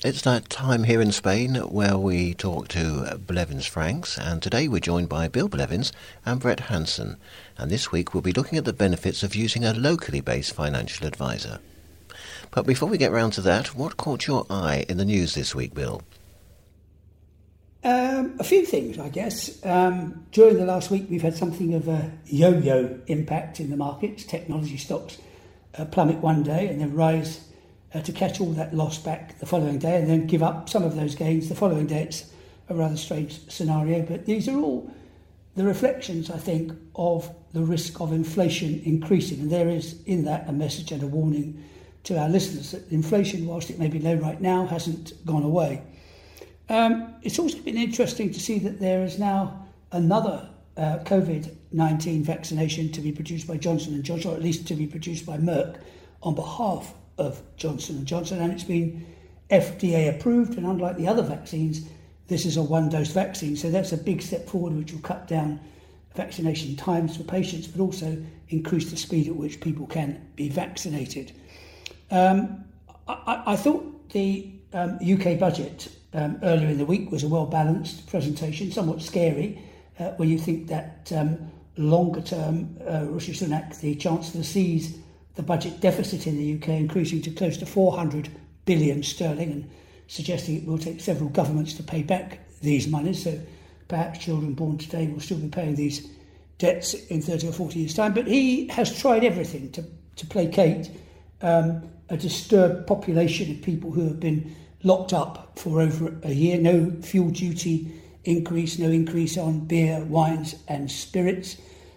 It's that time here in Spain where we talk to Blevins Franks, and today we're joined by Bill Blevins and Brett Hanson. And this week we'll be looking at the benefits of using a locally based financial advisor. But before we get round to that, what caught your eye in the news this week, Bill? A few things, I guess. During the last week, we've had something of a yo-yo impact in the markets. Technology stocks plummet one day and then rise to catch all that loss back the following day and then give up some of those gains the following day. It's a rather strange scenario, but these are all the reflections, I think, of the risk of inflation increasing. And there is in that a message and a warning to our listeners that inflation, whilst it may be low right now, hasn't gone away. It's also been interesting to see that there is now another COVID-19 vaccination to be produced by Johnson & Johnson, or at least to be produced by Merck on behalf of Johnson & Johnson, and it's been FDA approved, and unlike the other vaccines, this is a one-dose vaccine, so that's a big step forward which will cut down vaccination times for patients, but also increase the speed at which people can be vaccinated. I thought the UK budget earlier in the week was a well-balanced presentation, somewhat scary when you think that longer term Rishi Sunak, the Chancellor, sees the budget deficit in the UK increasing to close to 400 billion sterling and suggesting it will take several governments to pay back these monies. So perhaps children born today will still be paying these debts in 30 or 40 years' time. But he has tried everything to placate a disturbed population of people who have been locked up for over a year. No fuel duty increase, no increase on beer, wines and spirits.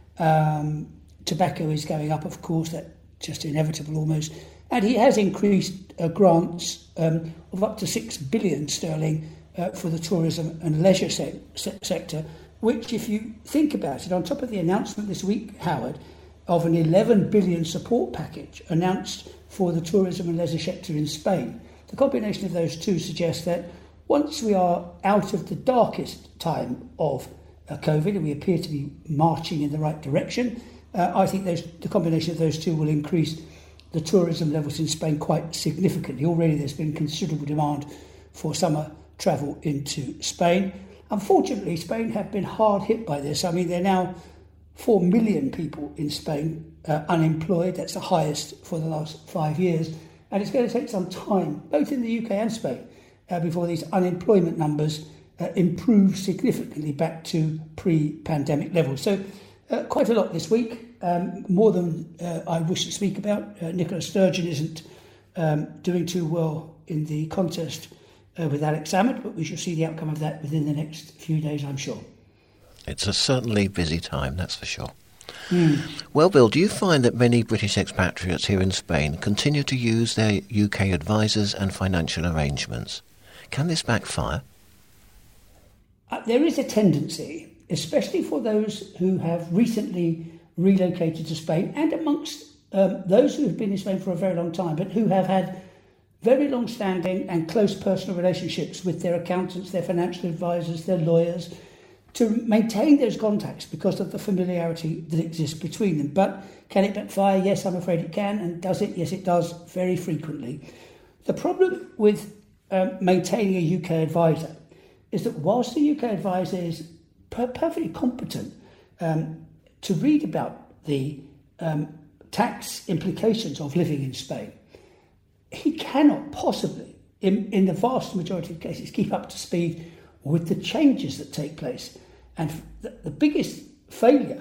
Tobacco is going up, of course, that's just inevitable almost. And he has increased grants of up to 6 billion sterling for the tourism and leisure sector, which, if you think about it, on top of the announcement this week, Howard, of an 11 billion support package announced for the tourism and leisure sector in Spain, the combination of those two suggests that once we are out of the darkest time of COVID and we appear to be marching in the right direction, I think the combination of those two will increase the tourism levels in Spain quite significantly. Already there's been considerable demand for summer travel into Spain. Unfortunately, Spain have been hard hit by this. I mean, there are now 4 million people in Spain unemployed. That's the highest for the last 5 years. And it's going to take some time, both in the UK and Spain, before these unemployment numbers improve significantly back to pre-pandemic levels. So quite a lot this week, more than I wish to speak about. Nicola Sturgeon isn't doing too well in the contest with Alex Salmond, but we shall see the outcome of that within the next few days, I'm sure. It's a certainly busy time, that's for sure. Well, Bill, do you find that many British expatriates here in Spain continue to use their UK advisors and financial arrangements? Can this backfire? There is a tendency, especially for those who have recently relocated to Spain and amongst those who have been in Spain for a very long time, but who have had very long-standing and close personal relationships with their accountants, their financial advisors, their lawyers, to maintain those contacts because of the familiarity that exists between them. But can it backfire? Yes, I'm afraid it can. And does it? Yes, it does, very frequently. The problem with maintaining a UK advisor is that whilst the UK advisor is perfectly competent to read about the tax implications of living in Spain, he cannot possibly, in the vast majority of cases, keep up to speed with the changes that take place. And the biggest failure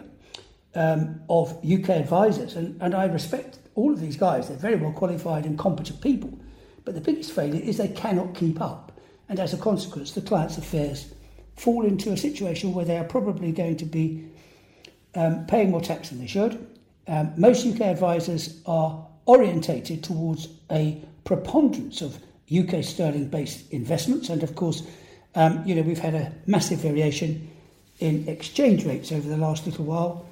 of UK advisors, and I respect all of these guys, they're very well qualified and competent people, but the biggest failure is they cannot keep up. And as a consequence, the client's affairs fall into a situation where they are probably going to be paying more tax than they should. Most UK advisors are orientated towards a preponderance of UK sterling-based investments, and of course, we've had a massive variation in exchange rates over the last little while.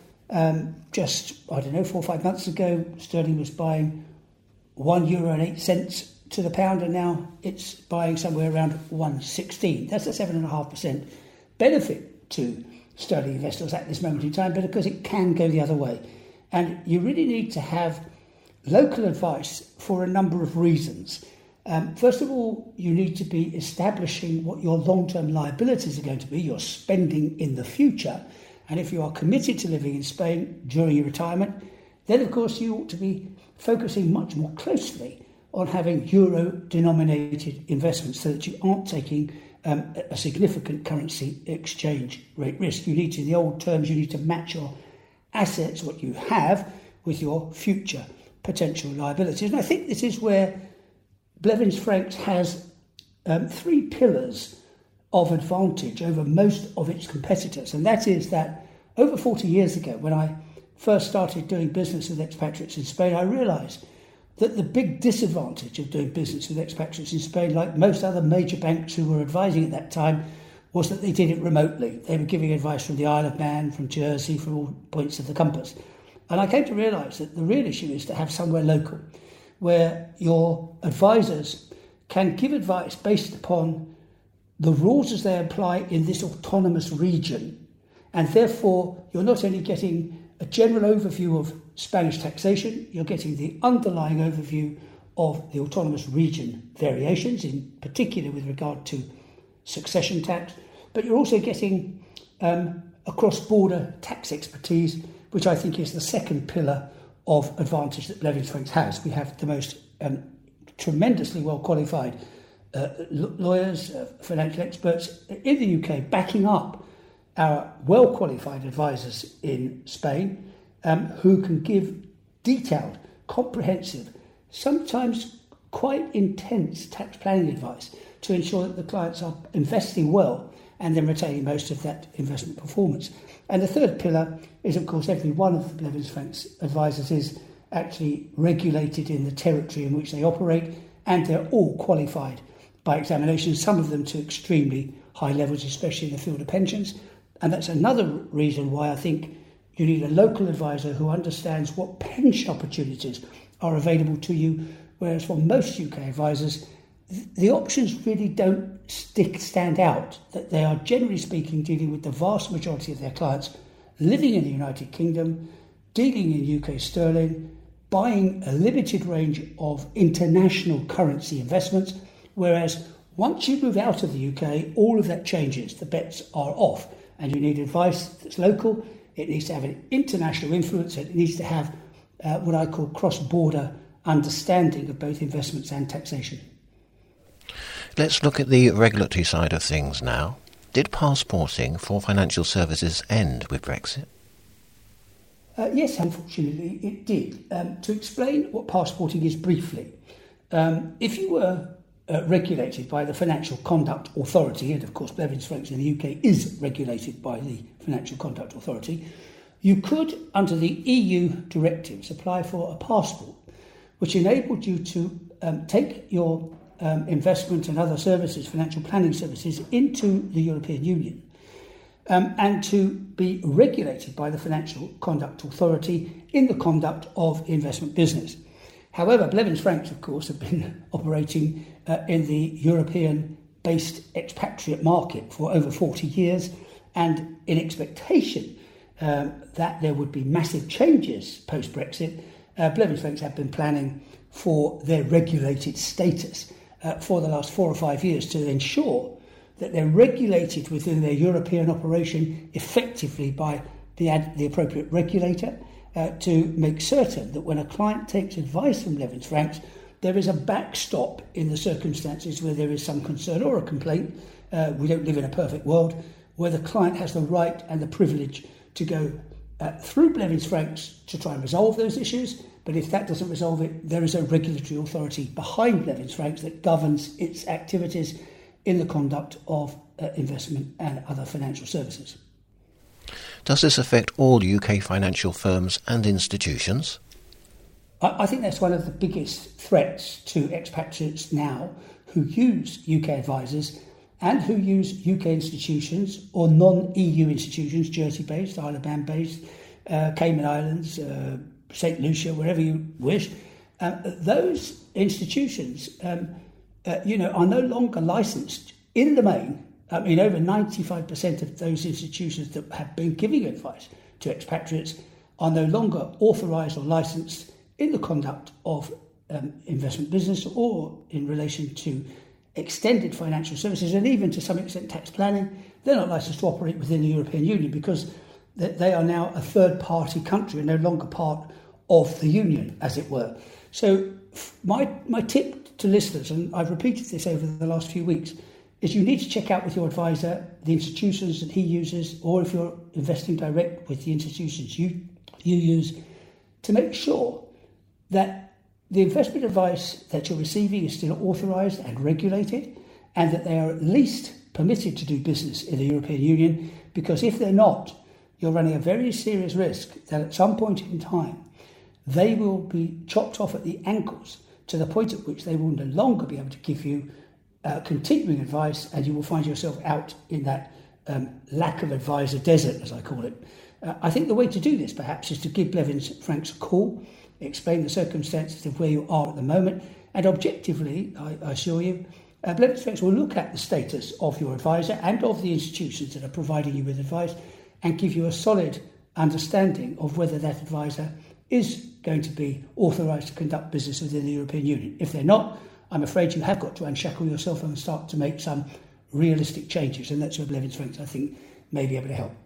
4 or 5 months ago, sterling was buying €1.08 to the pound, and now it's buying somewhere around 1.16. That's a 7.5% benefit to sterling investors at this moment in time, but because it can go the other way. And you really need to have local advice for a number of reasons. First of all, you need to be establishing what your long-term liabilities are going to be, your spending in the future. And if you are committed to living in Spain during your retirement, then of course you ought to be focusing much more closely on having euro-denominated investments so that you aren't taking a significant currency exchange rate risk. You need to, in the old terms, you need to match your assets, what you have, with your future potential liabilities. And I think this is where Blevins Franks has 3 pillars of advantage over most of its competitors. And that is that over 40 years ago, when I first started doing business with expatriates in Spain, I realised that the big disadvantage of doing business with expatriates in Spain, like most other major banks who were advising at that time, was that they did it remotely. They were giving advice from the Isle of Man, from Jersey, from all points of the compass. And I came to realise that the real issue is to have somewhere local, where your advisors can give advice based upon the rules as they apply in this autonomous region. And therefore, you're not only getting a general overview of Spanish taxation, you're getting the underlying overview of the autonomous region variations, in particular with regard to succession tax, but you're also getting a cross-border tax expertise, which I think is the second pillar of advantage that Blevins Franks has. We have the most tremendously well-qualified lawyers, financial experts in the UK backing up our well-qualified advisors in Spain who can give detailed, comprehensive, sometimes quite intense tax planning advice to ensure that the clients are investing well and then retaining most of that investment performance. And the third pillar is, of course, every one of the Blevins Franks advisors is actually regulated in the territory in which they operate, and they're all qualified by examination, some of them to extremely high levels, especially in the field of pensions. And that's another reason why I think you need a local advisor who understands what pension opportunities are available to you, whereas for most UK advisors, the options really don't stand out, that they are generally speaking dealing with the vast majority of their clients living in the United Kingdom, dealing in UK sterling, buying a limited range of international currency investments, whereas once you move out of the UK, all of that changes. The bets are off, and you need advice that's local. It needs to have an international influence. It needs to have what I call cross-border understanding of both investments and taxation. Let's look at the regulatory side of things now. Did passporting for financial services end with Brexit? Yes, unfortunately it did. To explain what passporting is briefly, if you were regulated by the Financial Conduct Authority, and of course Blevins Franks in the UK is regulated by the Financial Conduct Authority, you could, under the EU directives, apply for a passport which enabled you to take your investment and other services, financial planning services, into the European Union and to be regulated by the Financial Conduct Authority in the conduct of investment business. However, Blevins Franks, of course, have been operating in the European-based expatriate market for over 40 years, and in expectation that there would be massive changes post-Brexit, Blevins Franks have been planning for their regulated status for the last 4 or 5 years to ensure that they're regulated within their European operation effectively by the appropriate regulator, to make certain that when a client takes advice from Blevins Franks, there is a backstop in the circumstances where there is some concern or a complaint. We don't live in a perfect world, where the client has the right and the privilege to go through Blevins Franks to try and resolve those issues. But if that doesn't resolve it, there is a regulatory authority behind Blevins Franks that governs its activities in the conduct of investment and other financial services. Does this affect all UK financial firms and institutions? I think that's one of the biggest threats to expatriates now who use UK advisors and who use UK institutions or non-EU institutions, Jersey-based, Isle of Man-based, Cayman Islands, St. Lucia, wherever you wish. Those institutions, are no longer licensed in the main. I mean, over 95% of those institutions that have been giving advice to expatriates are no longer authorised or licensed in the conduct of investment business or in relation to extended financial services and even to some extent tax planning, they're not licensed to operate within the European Union because they are now a third-party country and no longer part of the Union, as it were. So my tip to listeners, and I've repeated this over the last few weeks, is you need to check out with your advisor the institutions that he uses, or if you're investing direct with the institutions you use, to make sure that the investment advice that you're receiving is still authorised and regulated, and that they are at least permitted to do business in the European Union, because if they're not, you're running a very serious risk that at some point in time they will be chopped off at the ankles to the point at which they will no longer be able to give you continuing advice, and you will find yourself out in that lack of advisor desert, as I call it. I think the way to do this, perhaps, is to give Blevins Franks a call, explain the circumstances of where you are at the moment, and objectively, I assure you, Blevins Franks will look at the status of your advisor and of the institutions that are providing you with advice and give you a solid understanding of whether that advisor is going to be authorised to conduct business within the European Union. If they're not, I'm afraid you have got to unshackle yourself and start to make some realistic changes, and that's where Blevins Franks, I think, may be able to help.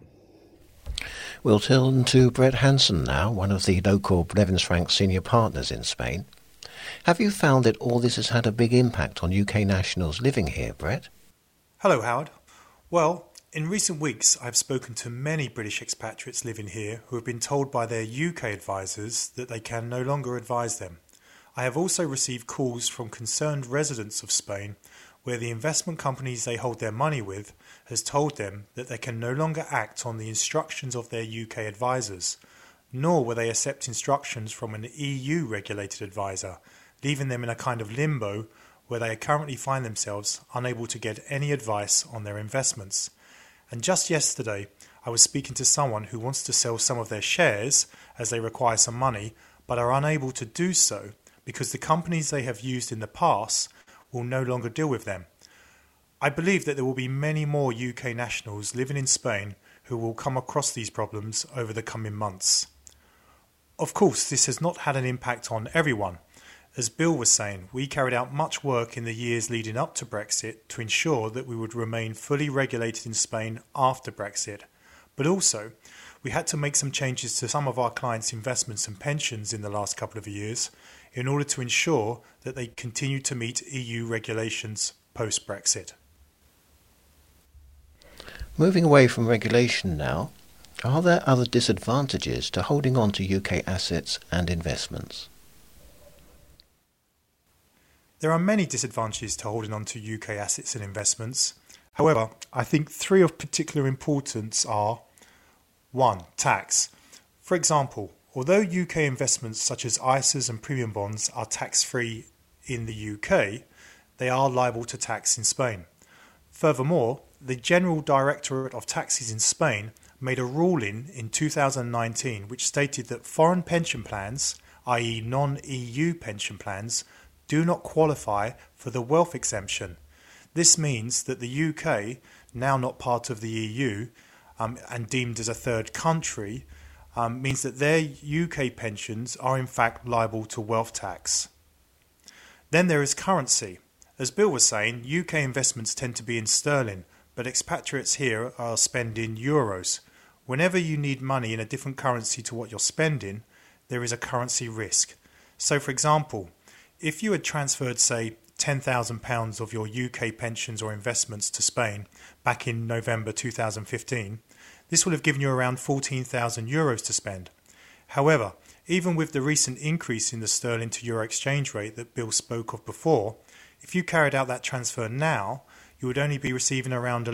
We'll turn to Brett Hanson now, one of the local Blevins Franks senior partners in Spain. Have you found that all this has had a big impact on UK nationals living here, Brett? Hello, Howard. Well, in recent weeks, I've spoken to many British expatriates living here who have been told by their UK advisors that they can no longer advise them. I have also received calls from concerned residents of Spain where the investment companies they hold their money with has told them that they can no longer act on the instructions of their UK advisors, nor will they accept instructions from an EU-regulated advisor, leaving them in a kind of limbo where they currently find themselves unable to get any advice on their investments. And just yesterday, I was speaking to someone who wants to sell some of their shares as they require some money, but are unable to do so because the companies they have used in the past will no longer deal with them. I believe that there will be many more UK nationals living in Spain who will come across these problems over the coming months. Of course, this has not had an impact on everyone. As Bill was saying, we carried out much work in the years leading up to Brexit to ensure that we would remain fully regulated in Spain after Brexit. But also, we had to make some changes to some of our clients' investments and pensions in the last couple of years in order to ensure that they continue to meet EU regulations post-Brexit. Moving away from regulation now, are there other disadvantages to holding on to UK assets and investments? There are many disadvantages to holding on to UK assets and investments. However, I think three of particular importance are: 1. Tax. For example, although UK investments such as ISAs and premium bonds are tax-free in the UK, they are liable to tax in Spain. Furthermore, the General Directorate of Taxes in Spain made a ruling in 2019 which stated that foreign pension plans, i.e. non-EU pension plans, do not qualify for the wealth exemption. This means that the UK, now not part of the EU and deemed as a third country, means that their UK pensions are in fact liable to wealth tax. Then there is currency. As Bill was saying, UK investments tend to be in sterling, but expatriates here are spending euros. Whenever you need money in a different currency to what you're spending, there is a currency risk. So for example, if you had transferred, say, £10,000 of your UK pensions or investments to Spain back in November 2015, this would have given you around €14,000 to spend. However, even with the recent increase in the sterling to euro exchange rate that Bill spoke of before, if you carried out that transfer now, you would only be receiving around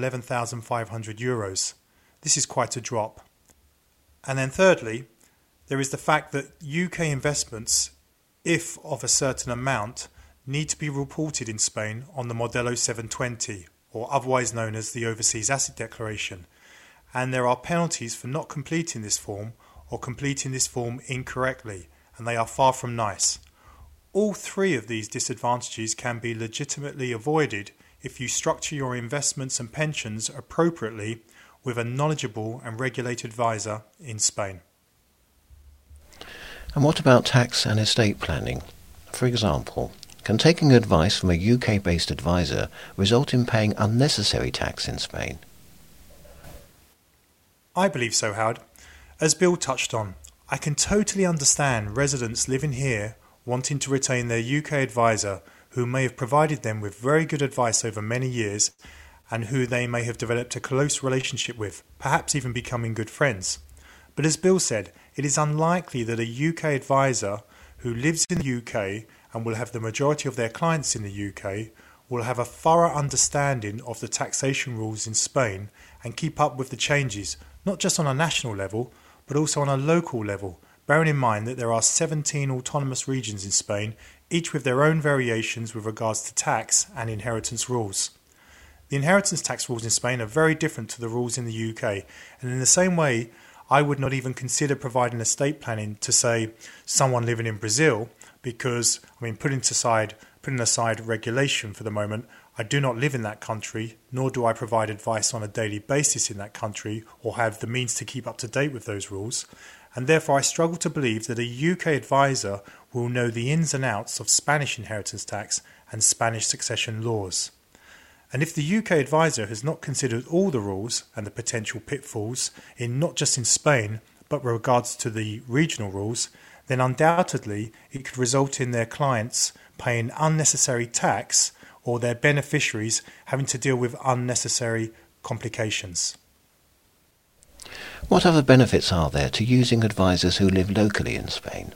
€11,500. This is quite a drop. And then thirdly, there is the fact that UK investments, if of a certain amount, need to be reported in Spain on the Modelo 720, or otherwise known as the Overseas Asset Declaration, and there are penalties for not completing this form or completing this form incorrectly, and they are far from nice. All three of these disadvantages can be legitimately avoided if you structure your investments and pensions appropriately with a knowledgeable and regulated advisor in Spain. And what about tax and estate planning? For example, can taking advice from a UK-based advisor result in paying unnecessary tax in Spain? I believe so, Howard. As Bill touched on, I can totally understand residents living here wanting to retain their UK advisor who may have provided them with very good advice over many years and who they may have developed a close relationship with, perhaps even becoming good friends. But as Bill said, it is unlikely that a UK advisor who lives in the UK and will have the majority of their clients in the UK will have a thorough understanding of the taxation rules in Spain and keep up with the changes, not just on a national level, but also on a local level, bearing in mind that there are 17 autonomous regions in Spain, each with their own variations with regards to tax and inheritance rules. The inheritance tax rules in Spain are very different to the rules in the UK, and in the same way, I would not even consider providing estate planning to, say, someone living in Brazil, because, putting aside regulation for the moment, I do not live in that country, nor do I provide advice on a daily basis in that country or have the means to keep up to date with those rules, and therefore I struggle to believe that a UK advisor will know the ins and outs of Spanish inheritance tax and Spanish succession laws. And if the UK advisor has not considered all the rules and the potential pitfalls in not just in Spain, but with regards to the regional rules, then undoubtedly it could result in their clients paying unnecessary tax or their beneficiaries having to deal with unnecessary complications. What other benefits are there to using advisors who live locally in Spain?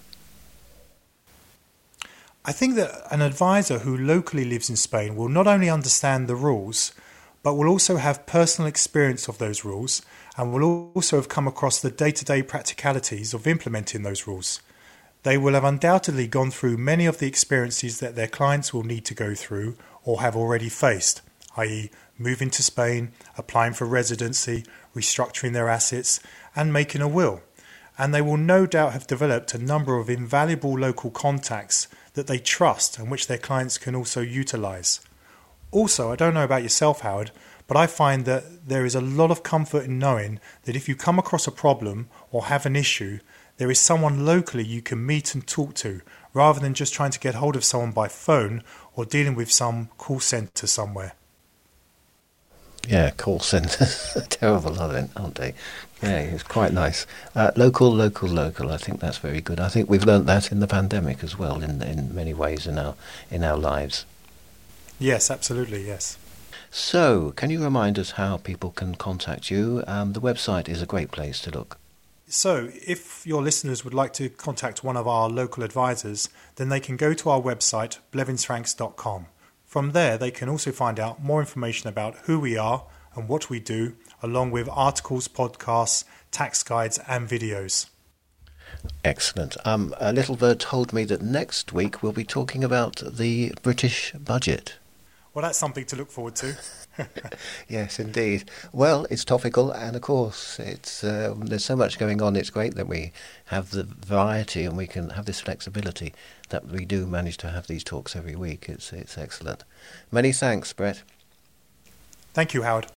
I think that an advisor who locally lives in Spain will not only understand the rules, but will also have personal experience of those rules and will also have come across the day-to-day practicalities of implementing those rules. They will have undoubtedly gone through many of the experiences that their clients will need to go through or have already faced, i.e. moving to Spain, applying for residency, restructuring their assets and making a will. And they will no doubt have developed a number of invaluable local contacts that they trust and which their clients can also utilise. Also, I don't know about yourself, Howard, but I find that there is a lot of comfort in knowing that if you come across a problem or have an issue, there is someone locally you can meet and talk to, rather than just trying to get hold of someone by phone or dealing with some call centre somewhere. Yeah, call centres are terrible, aren't they? Yeah, it's quite nice. Local. I think that's very good. I think we've learnt that in the pandemic as well, in many ways in our lives. Yes, absolutely, yes. So, can you remind us how people can contact you? The website is a great place to look. So, if your listeners would like to contact one of our local advisors, then they can go to our website, blevinsfranks.com. From there, they can also find out more information about who we are and what we do, along with articles, podcasts, tax guides and videos. Excellent. A little bird told me that next week we'll be talking about the British budget. Well, that's something to look forward to. Yes, indeed. Well, it's topical, and of course, it's there's so much going on. It's great that we have the variety and we can have this flexibility that we do manage to have these talks every week. It's excellent. Many thanks, Brett. Thank you, Howard.